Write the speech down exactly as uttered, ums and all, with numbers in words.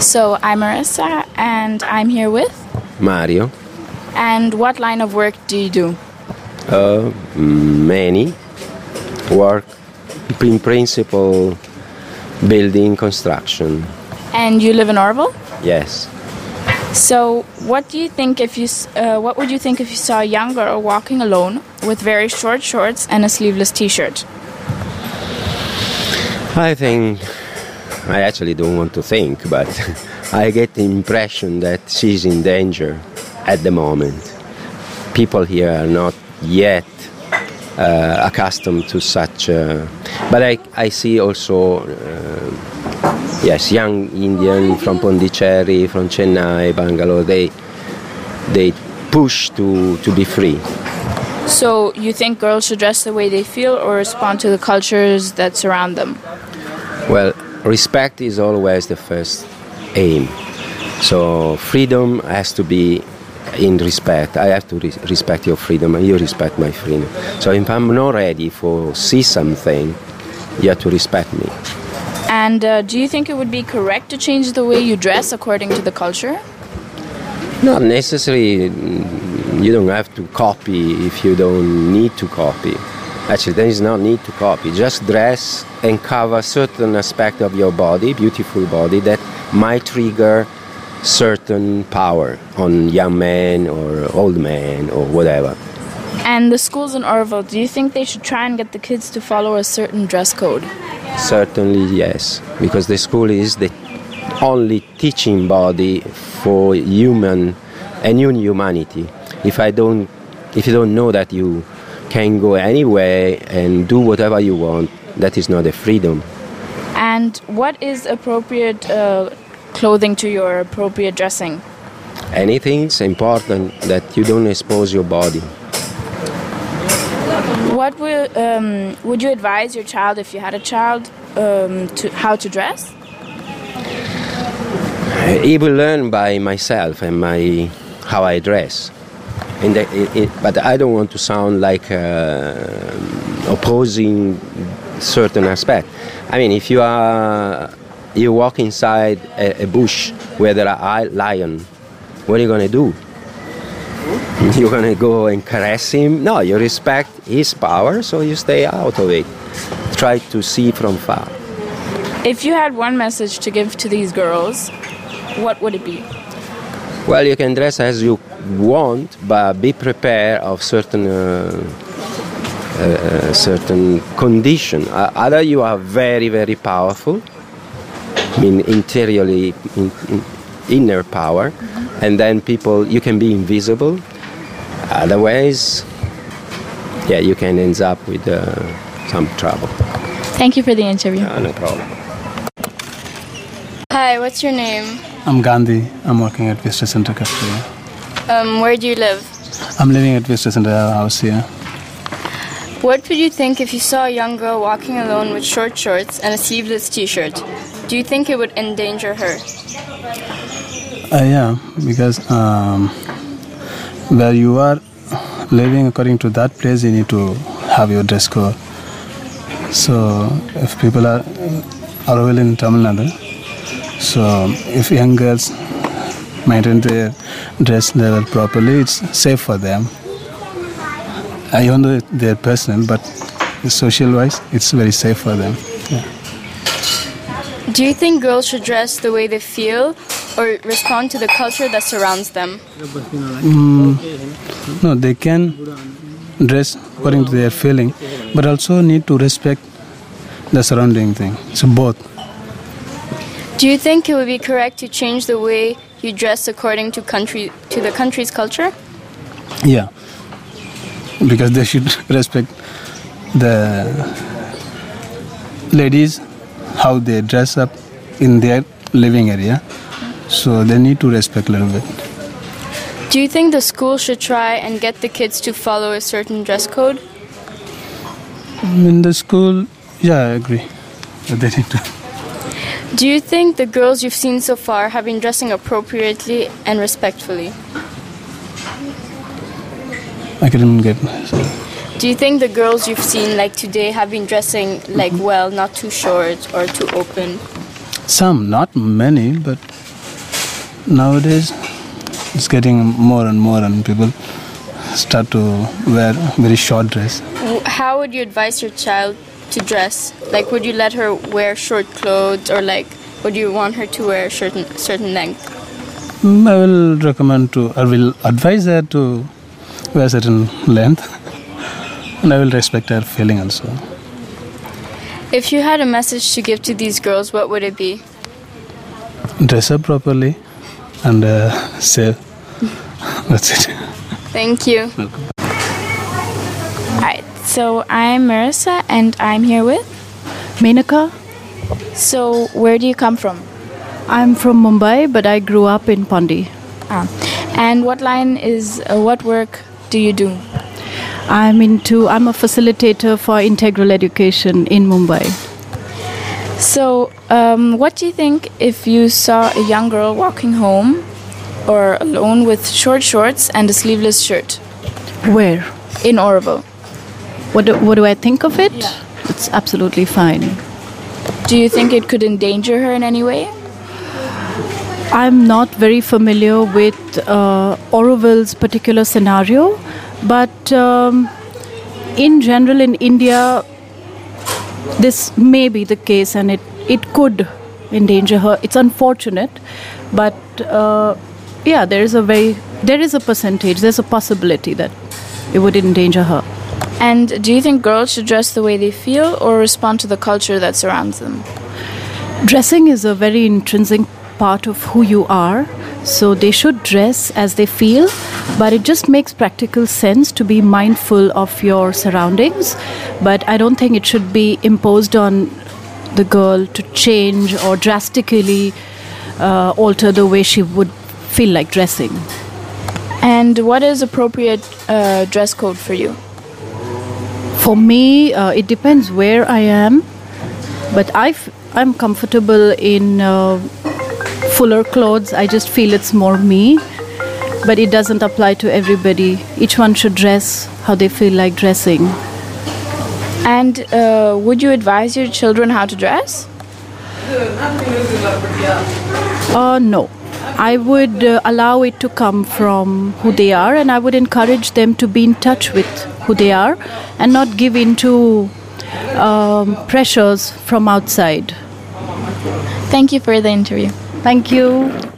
So I'm Marissa, and I'm here with Mario. And what line of work do you do? Uh, many work in principle, building, construction. And you live in Orville? Yes. So what do you think if you uh, what would you think if you saw a young girl walking alone with very short shorts and a sleeveless t-shirt? I think I actually don't want to think, but I get the impression that she's in danger at the moment. People here are not yet uh, accustomed to such, uh, but I, I see also, uh, yes, young Indian from Pondicherry, from Chennai, Bangalore, they, they push to, to be free. So you think girls should dress the way they feel or respond to the cultures that surround them? Well, respect is always the first aim. So freedom has to be in respect. I have to re- respect your freedom and you respect my freedom. So if I'm not ready for see something, you have to respect me. And uh, do you think it would be correct to change the way you dress according to the culture? Not necessarily. You don't have to copy if you don't need to copy. Actually, there is no need to copy. Just dress and cover certain aspect of your body, beautiful body, that might trigger certain power on young men or old men or whatever. And the schools in Orville, do you think they should try and get the kids to follow a certain dress code? Certainly, yes, because the school is the only teaching body for human and humanity. If I don't, if you don't know that you can go anywhere and do whatever you want, that is not a freedom. And what is appropriate uh, clothing to your appropriate dressing? Anything's important that you don't expose your body. What would um, would you advise your child, if you had a child, um, to how to dress? He will learn by myself and my how I dress. In the, it, it, but I don't want to sound like uh, opposing certain aspect. I mean, if you are you walk inside a, a bush where there are lions, what are you going to do? You're going to go and caress him? No, you respect his power, so you stay out of it. Try to see from far. If you had one message to give to these girls, what would it be? Well, you can dress as you want, but be prepared of certain uh, uh, certain condition. Uh, either you are very, very powerful, I mean interiorly, in, in, inner power, mm-hmm. and then people, you can be invisible. Otherwise, yeah, you can end up with uh, some trouble. Thank you for the interview. Uh, no problem. Hi, what's your name? I'm Gandhi. I'm working at Vista Center Cafeteria. Um, where do you live? I'm living at Vista Center house here. What would you think if you saw a young girl walking alone with short shorts and a sleeveless t-shirt? Do you think it would endanger her? Uh, yeah, because um, where you are living according to that place, you need to have your dress code. So if people are are well in Tamil Nadu, so if young girls maintain their dress level properly, it's safe for them. I even though they're personal, but social-wise, it's very safe for them. Yeah. Do you think girls should dress the way they feel or respond to the culture that surrounds them? Mm, no, they can dress according to their feeling, but also need to respect the surrounding thing. So both. Do you think it would be correct to change the way you dress according to country to the country's culture? Yeah, because they should respect the ladies, how they dress up in their living area. So they need to respect a little bit. Do you think the school should try and get the kids to follow a certain dress code? In the school, yeah, I agree. They need to. Do you think the girls you've seen so far have been dressing appropriately and respectfully? I couldn't get. Do you think the girls you've seen like today have been dressing like well, not too short or too open? Some, not many, but nowadays it's getting more and more, and people start to wear very short dress. How would you advise your child to dress? Like, would you let her wear short clothes, or like, would you want her to wear a certain certain length? Mm, I will recommend to, I will advise her to wear certain length, and I will respect her feeling also. If you had a message to give to these girls, what would it be? Dress up properly and uh, save. That's it. Thank you. Welcome. Alright, so I'm Marissa and I'm here with Menaka. So, where do you come from? I'm from Mumbai, but I grew up in Pandi. Ah. And what line is, uh, what work do you do? I'm into, I'm a facilitator for integral education in Mumbai. So, um, what do you think if you saw a young girl walking home or alone with short shorts and a sleeveless shirt? Where? In Oroville. What do, what do I think of it? Yeah. It's absolutely fine. Do you think it could endanger her in any way? I'm not very familiar with uh, Oroville's particular scenario, but um, in general in India, this may be the case, and it, it could endanger her. It's unfortunate, but uh, yeah, there is a very there is a percentage, there's a possibility that it would endanger her. And do you think girls should dress the way they feel or respond to the culture that surrounds them? Dressing is a very intrinsic part of who you are, so they should dress as they feel, but it just makes practical sense to be mindful of your surroundings. But I don't think it should be imposed on the girl to change or drastically uh, alter the way she would feel like dressing. And what is appropriate uh, dress code for you? For me, uh, it depends where I am, but I f- I'm comfortable in uh, fuller clothes. I just feel it's more me, but it doesn't apply to everybody. Each one should dress how they feel like dressing. And uh, would you advise your children how to dress? Uh, no. I would uh, allow it to come from who they are, and I would encourage them to be in touch with who they are and not give in to um, pressures from outside. Thank you for the interview. Thank you.